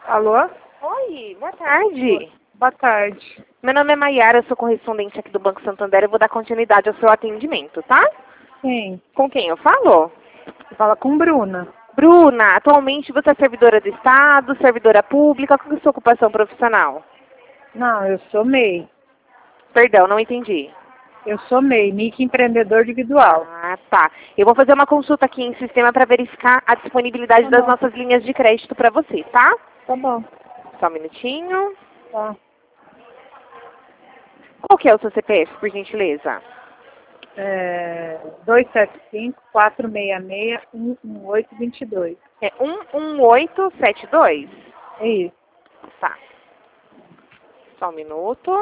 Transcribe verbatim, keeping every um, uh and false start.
Alô? Oi, boa tarde. Boa tarde. Meu nome é Maiara, eu sou correspondente aqui do Banco Santander. Eu vou dar continuidade ao seu atendimento, tá? Sim. Com quem eu falo? Fala com Bruna. Bruna, atualmente você é servidora do Estado, servidora pública, qual é a sua ocupação profissional? Não, eu sou M E I. Perdão, não entendi. Eu sou M E I, microempreendedor individual. Ah, tá. Eu vou fazer uma consulta aqui em sistema para verificar a disponibilidade Tá das bom. nossas linhas de crédito para você, tá? Tá bom. Só um minutinho. Tá. Qual que é o seu C P F, por gentileza? É, dois sete cinco, quatro seis seis, um um oito, dois dois. É um um oito sete dois? É isso. Tá. Só um minuto.